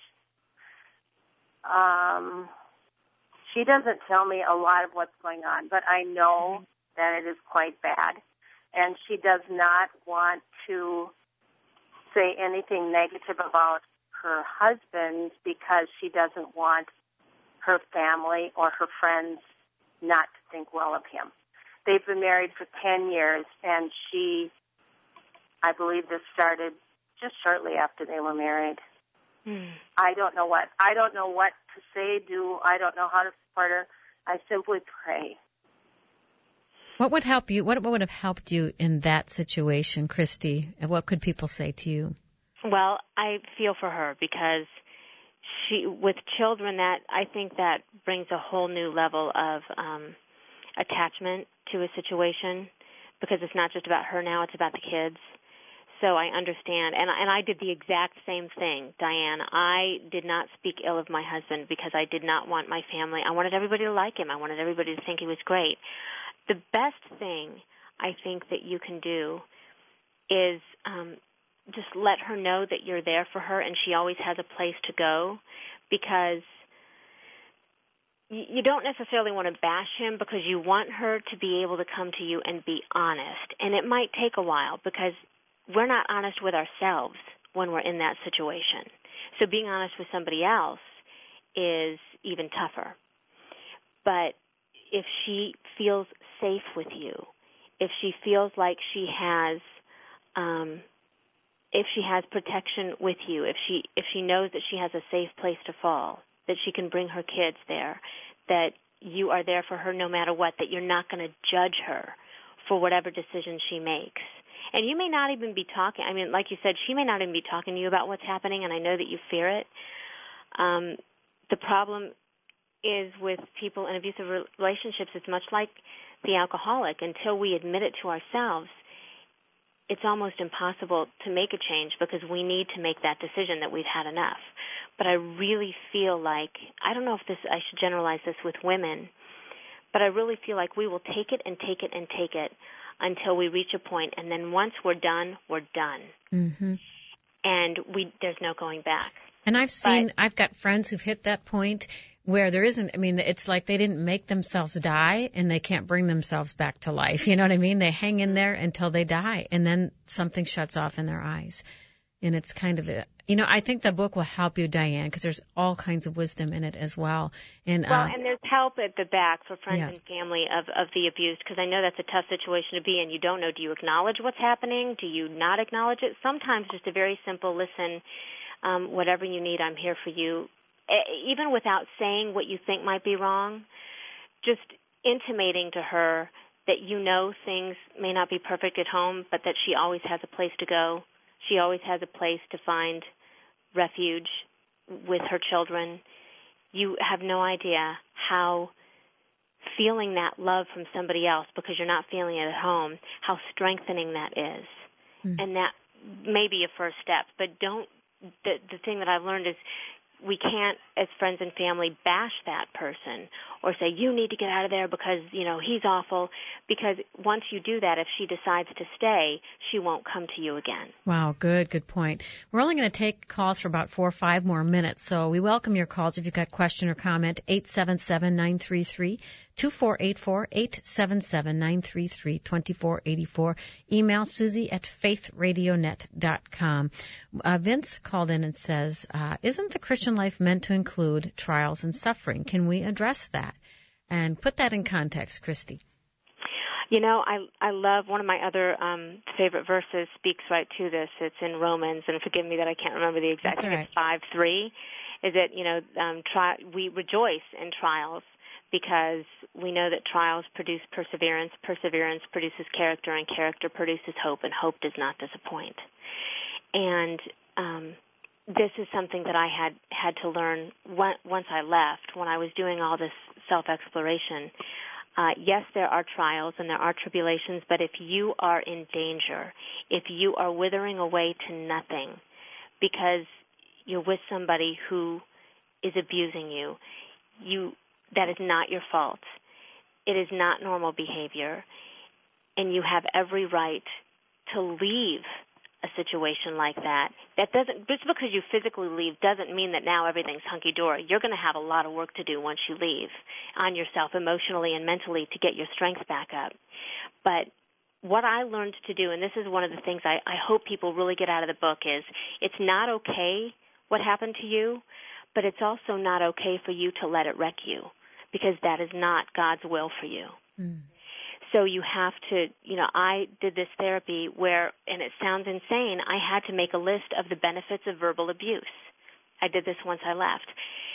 Um, she doesn't tell me a lot of what's going on, but I know mm-hmm. that it is quite bad. And she does not want to say anything negative about her husband because she doesn't want her family or her friends not to think well of him. They've been married for ten years, and she, I believe this started just shortly after they were married. Mm. I don't know what. I don't know what to say, do. I don't know how to support her. I simply pray. What would help you? What would have helped you in that situation, Christy? And what could people say to you? Well, I feel for her because she, with children, that I think that brings a whole new level of um, attachment to a situation, because it's not just about her now; it's about the kids. So I understand, and and I did the exact same thing, Diane. I did not speak ill of my husband because I did not want my family. I wanted everybody to like him. I wanted everybody to think he was great. The best thing I think that you can do is um, just let her know that you're there for her and she always has a place to go, because you don't necessarily want to bash him, because you want her to be able to come to you and be honest. And it might take a while because we're not honest with ourselves when we're in that situation. So being honest with somebody else is even tougher. But if she feels safe with you, if she feels like she has, um, if she has protection with you, if she if she knows that she has a safe place to fall, that she can bring her kids there, that you are there for her no matter what, that you're not going to judge her for whatever decision she makes. And you may not even be talking, I mean, like you said, she may not even be talking to you about what's happening, and I know that you fear it. Um, the problem is with people in abusive relationships, it's much like the alcoholic. Until we admit it to ourselves, it's almost impossible to make a change because we need to make that decision that we've had enough. But I really feel like, I don't know if this, I should generalize this with women, but I really feel like we will take it and take it and take it until we reach a point, and then once we're done, we're done. Mm-hmm. And we there's no going back. And I've seen, But, I've got friends who've hit that point where there isn't, I mean, it's like they didn't make themselves die and they can't bring themselves back to life. You know what I mean? They hang in there until they die, and then something shuts off in their eyes. And it's kind of a, you know, I think the book will help you, Diane, because there's all kinds of wisdom in it as well. And well, uh, and there's help at the back for friends yeah. and family of, of the abused, because I know that's a tough situation to be in. You don't know, do you acknowledge what's happening? Do you not acknowledge it? Sometimes just a very simple, listen, um, whatever you need, I'm here for you. Even without saying what you think might be wrong, just intimating to her that you know things may not be perfect at home, but that she always has a place to go. She always has a place to find refuge with her children. You have no idea how feeling that love from somebody else, because you're not feeling it at home, how strengthening that is. Mm. And that may be a first step. But don't, the, the thing that I've learned is we can't, as friends and family, bash that person or say, you need to get out of there because, you know, he's awful. Because once you do that, if she decides to stay, she won't come to you again. Wow, good, good point. We're only going to take calls for about four or five more minutes, so we welcome your calls if you've got a question or comment. eight seven seven, nine three three, two four eight four, eight seven seven, nine three three, two four eight four. Email Susie at faith radio net dot com. Uh, Vince called in and says, uh, isn't the Christian life meant to include trials and suffering? Can we address that? And put that in context, Christy. You know, I I love, one of my other um, favorite verses speaks right to this. It's in Romans, and forgive me that I can't remember the exact, I think it's five three, is that, you know, um, try, we rejoice in trials because we know that trials produce perseverance, perseverance produces character, and character produces hope, and hope does not disappoint. And um, this is something that I had, had to learn once I left, when I was doing all this self-exploration. Uh, yes, there are trials and there are tribulations, but if you are in danger, if you are withering away to nothing because you're with somebody who is abusing you, you that is not your fault. It is not normal behavior, and you have every right to leave a situation like that. That doesn't, just because you physically leave doesn't mean that now everything's hunky-dory. You're going to have a lot of work to do once you leave on yourself emotionally and mentally to get your strength back up. But what I learned to do, and this is one of the things I, I hope people really get out of the book, is it's not okay what happened to you, but it's also not okay for you to let it wreck you, because that is not God's will for you. Mm. So you have to, you know, I did this therapy where, and it sounds insane, I had to make a list of the benefits of verbal abuse. I did this once I left.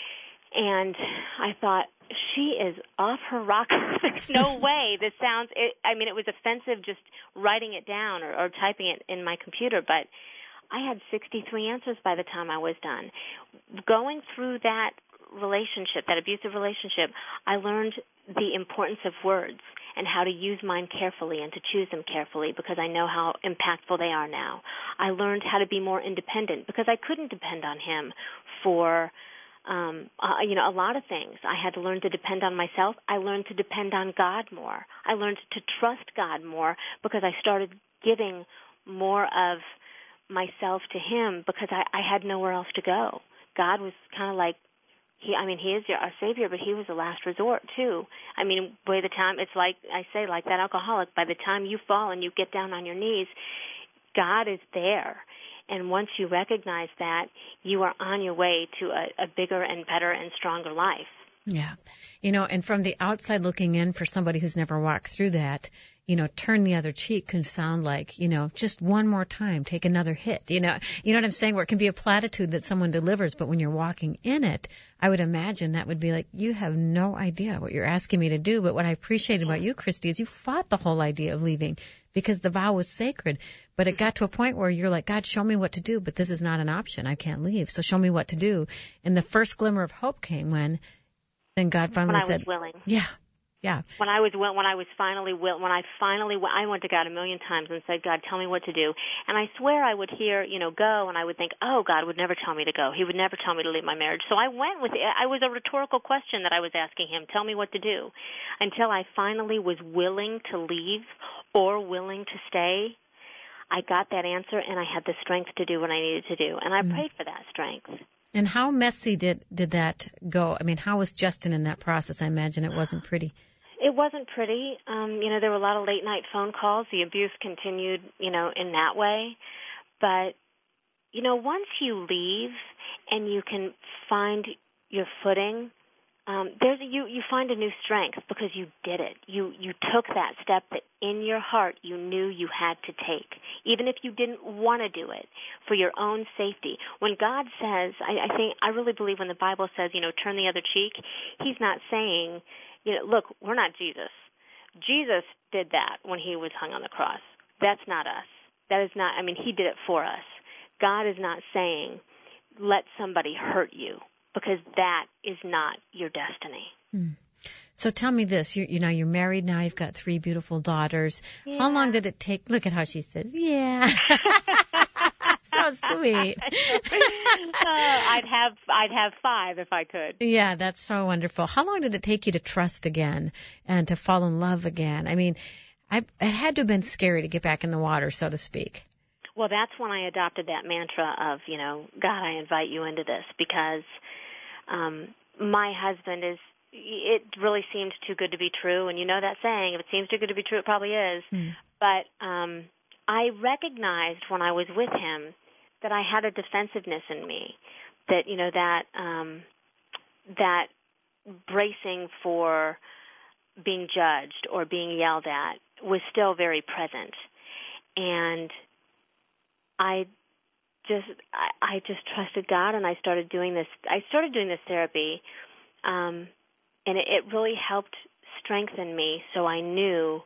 And I thought, she is off her rocker. There's no way this sounds, it, I mean, it was offensive just writing it down or, or typing it in my computer, but I had sixty-three answers by the time I was done. Going through that relationship, that abusive relationship, I learned the importance of words and how to use mine carefully and to choose them carefully, because I know how impactful they are now. I learned how to be more independent because I couldn't depend on him for, um, uh, you know, a lot of things. I had to learn to depend on myself. I learned to depend on God more. I learned to trust God more because I started giving more of myself to him because I, I had nowhere else to go. God was kind of like, He, I mean, he is your, our Savior, but he was the last resort, too. I mean, by the time, it's like, I say, like that alcoholic, by the time you fall and you get down on your knees, God is there. And once you recognize that, you are on your way to a, a bigger and better and stronger life. Yeah. You know, and from the outside looking in, for somebody who's never walked through that, you know, turn the other cheek can sound like, you know, just one more time, take another hit. You know, you know what I'm saying? Where it can be a platitude that someone delivers, but when you're walking in it, I would imagine that would be like, you have no idea what you're asking me to do. But what I appreciate about you, Christy, is you fought the whole idea of leaving because the vow was sacred. But it got to a point where you're like, God, show me what to do, but this is not an option. I can't leave. So show me what to do. And the first glimmer of hope came when then God finally when I said, was willing. yeah. Yeah. When I was when I was finally will when I finally I went to God a million times and said, God, tell me what to do. And I swear I would hear, you know, go, and I would think, oh, God would never tell me to go. He would never tell me to leave my marriage. So I went with it. I was a rhetorical question that I was asking him, tell me what to do, until I finally was willing to leave or willing to stay. I got that answer, and I had the strength to do what I needed to do, and I mm. prayed for that strength. And how messy did did that go? I mean, how was Justin in that process? I imagine it wasn't pretty. It wasn't pretty. Um, you know, there were a lot of late night phone calls. The abuse continued, you know, in that way. But, you know, once you leave and you can find your footing, um, there's a, you you find a new strength because you did it. You you took that step that in your heart you knew you had to take, even if you didn't want to do it, for your own safety. When God says, I, I think I really believe when the Bible says, you know, turn the other cheek, He's not saying, you know, look, we're not Jesus. Jesus did that when He was hung on the cross. That's not us. That is not. I mean, He did it for us. God is not saying, let somebody hurt you, because that is not your destiny. Hmm. So tell me this, you, you know, you're married now, you've got three beautiful daughters. Yeah. How long did it take? Look at how she says, yeah. So sweet. uh, I'd have, I'd have five if I could. Yeah, that's so wonderful. How long did it take you to trust again and to fall in love again? I mean, I, it had to have been scary to get back in the water, so to speak. Well, that's when I adopted that mantra of, you know, God, I invite you into this, because um, my husband is, it really seems too good to be true. And you know that saying, if it seems too good to be true, it probably is. Mm. But um, I recognized when I was with him that I had a defensiveness in me, that, you know, that um, that bracing for being judged or being yelled at was still very present. And I just I, I just trusted God, and I started doing this. I started doing this therapy, um, and it, it really helped strengthen me. So I knew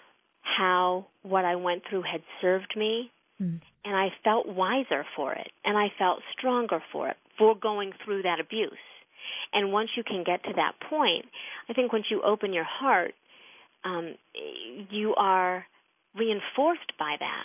how what I went through had served me, mm. and I felt wiser for it, and I felt stronger for it, for going through that abuse. And once you can get to that point, I think once you open your heart, um, you are reinforced by that.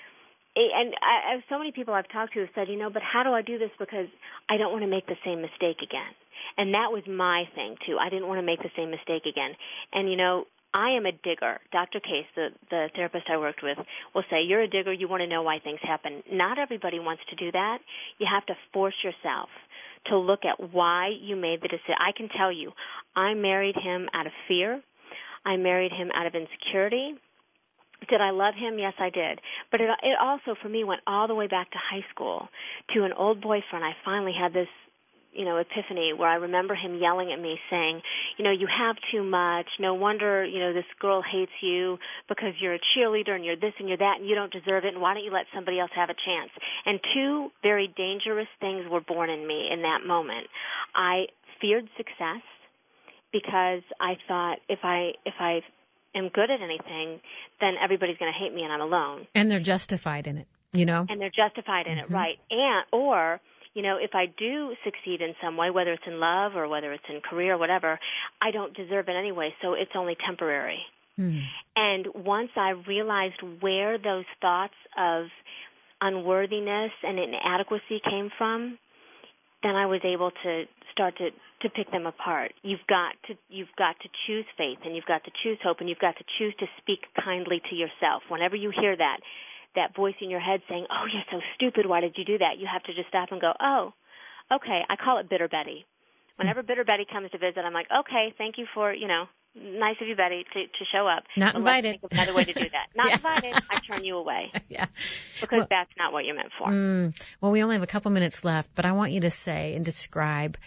And I, so many people I've talked to have said, you know, but how do I do this, because I don't want to make the same mistake again. And that was my thing, too. I didn't want to make the same mistake again. And, you know, I am a digger. Doctor Case, the, the therapist I worked with, will say, you're a digger, you want to know why things happen. Not everybody wants to do that. You have to force yourself to look at why you made the decision. I can tell you, I married him out of fear. I married him out of insecurity. Did I love him? Yes, I did. But it, it also, for me, went all the way back to high school, to an old boyfriend. I finally had this, you know, epiphany where I remember him yelling at me saying, you know, you have too much. No wonder, you know, this girl hates you because you're a cheerleader and you're this and you're that and you don't deserve it, and why don't you let somebody else have a chance? And two very dangerous things were born in me in that moment. I feared success because I thought if I if I am good at anything, then everybody's going to hate me and I'm alone. And they're justified in it, you know? And they're justified in mm-hmm. it, right. And or, you know, if I do succeed in some way, whether it's in love or whether it's in career or whatever, I don't deserve it anyway, so it's only temporary. Mm. And once I realized where those thoughts of unworthiness and inadequacy came from, then I was able to start to, to pick them apart. You've got to you've got to choose faith, and you've got to choose hope, and you've got to choose to speak kindly to yourself. Whenever you hear that, that voice in your head saying, oh, you're so stupid, why did you do that? You have to just stop and go, oh, okay, I call it Bitter Betty. Whenever Bitter Betty comes to visit, I'm like, okay, thank you for, you know, nice of you, Betty, to, to show up. Not but invited. Let's think of another way to do that. Not yeah. invited. I turn you away. Yeah. Because well, that's not what you're meant for. Mm, well, we only have a couple minutes left, but I want you to say and describe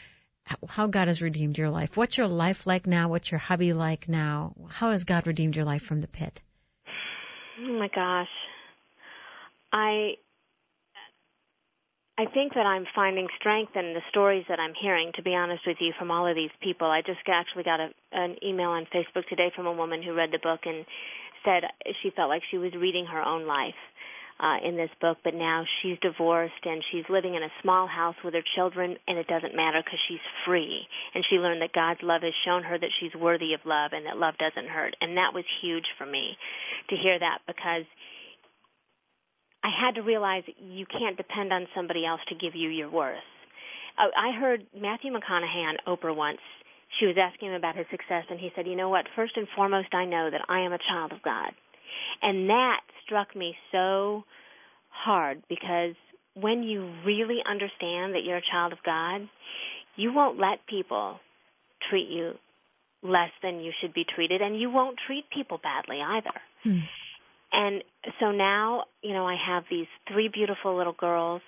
how God has redeemed your life. What's your life like now? What's your hubby like now? How has God redeemed your life from the pit? Oh, my gosh. I I think that I'm finding strength in the stories that I'm hearing, to be honest with you, from all of these people. I just actually got a, an email on Facebook today from a woman who read the book and said she felt like she was reading her own life uh, in this book, but now she's divorced and she's living in a small house with her children, and it doesn't matter because she's free. And she learned that God's love has shown her that she's worthy of love and that love doesn't hurt. And that was huge for me to hear that, because I had to realize you can't depend on somebody else to give you your worth. I heard Matthew McConaughey on Oprah once. She was asking him about his success, and he said, you know what, first and foremost, I know that I am a child of God. And that struck me so hard, because when you really understand that you're a child of God, you won't let people treat you less than you should be treated, and you won't treat people badly either. Hmm. And so now, you know, I have these three beautiful little girls.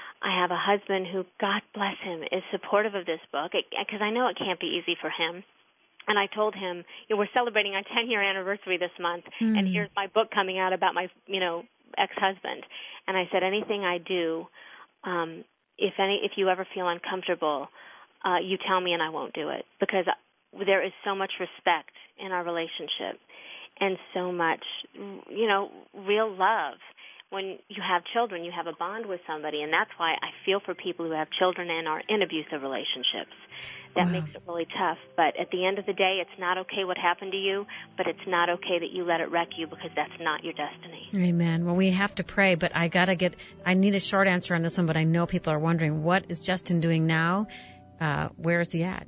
I have a husband who, God bless him, is supportive of this book, because I know it can't be easy for him. And I told him, you know, we're celebrating our ten-year anniversary this month, mm. and here's my book coming out about my, you know, ex-husband. And I said, anything I do, um, if any, if you ever feel uncomfortable, uh, you tell me and I won't do it, because there is so much respect in our relationship and so much, you know, real love. When you have children, you have a bond with somebody, and that's why I feel for people who have children and are in abusive relationships. That wow. makes it really tough. But at the end of the day, it's not okay what happened to you, but it's not okay that you let it wreck you, because that's not your destiny. Amen. Well, we have to pray, but I got to get, I need a short answer on this one, but I know people are wondering, what is Justin doing now? Uh, where is he at?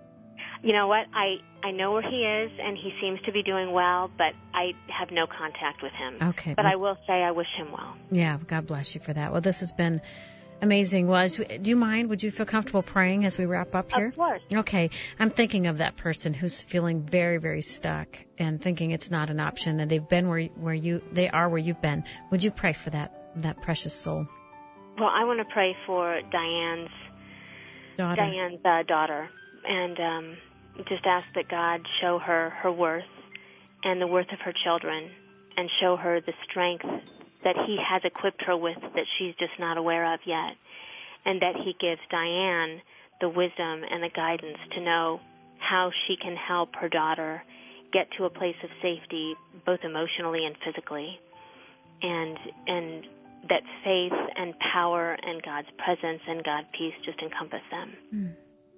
You know what? I, I know where he is, and he seems to be doing well, but I have no contact with him. Okay. But I will say I wish him well. Yeah, God bless you for that. Well, this has been amazing. Well, do you mind? Would you feel comfortable praying as we wrap up here? Of course. Okay. I'm thinking of that person who's feeling very, very stuck and thinking it's not an option, and they've been where where you they are where you've been. Would you pray for that that precious soul? Well, I want to pray for Diane's daughter. Diane's uh, daughter, and um, just ask that God show her her worth and the worth of her children, and show her the strength that he has equipped her with that she's just not aware of yet, and that he gives Diane the wisdom and the guidance to know how she can help her daughter get to a place of safety, both emotionally and physically, and and that faith and power and God's presence and God's peace just encompass them. Mm.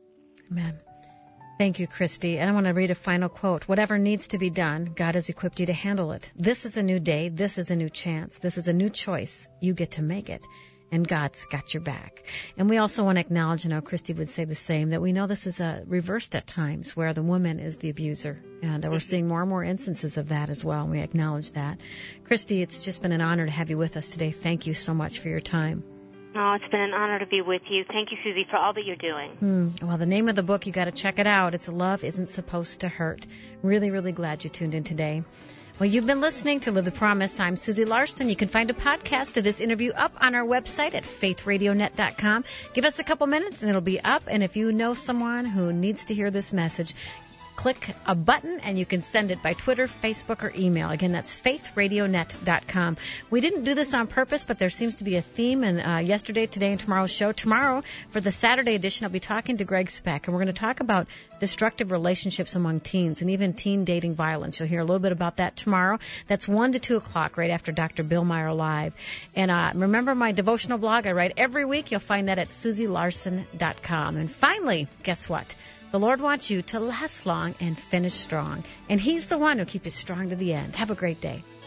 Amen. Thank you, Christy. And I want to read a final quote. Whatever needs to be done, God has equipped you to handle it. This is a new day. This is a new chance. This is a new choice. You get to make it. And God's got your back. And we also want to acknowledge, and I know Christy would say the same, that we know this is uh, reversed at times, where the woman is the abuser. And uh, we're seeing more and more instances of that as well. And we acknowledge that. Christy, it's just been an honor to have you with us today. Thank you so much for your time. Oh, it's been an honor to be with you. Thank you, Susie, for all that you're doing. Hmm. Well, the name of the book, you got to check it out. It's Love Isn't Supposed to Hurt. Really, really glad you tuned in today. Well, you've been listening to Live the Promise. I'm Susie Larson. You can find a podcast of this interview up on our website at faith radio net dot com. Give us a couple minutes and it'll be up. And if you know someone who needs to hear this message, click a button and you can send it by Twitter, Facebook, or email. Again, that's faith radio net dot com. We didn't do this on purpose, but there seems to be a theme in uh, yesterday, today, and tomorrow's show. Tomorrow, for the Saturday edition, I'll be talking to Greg Speck, and we're going to talk about destructive relationships among teens and even teen dating violence. You'll hear a little bit about that tomorrow. That's one to two o'clock, right after Doctor Bill Meyer Live. And uh, remember my devotional blog I write every week. You'll find that at susie larson dot com. And finally, guess what? The Lord wants you to last long and finish strong. And He's the one who'll keep you strong to the end. Have a great day.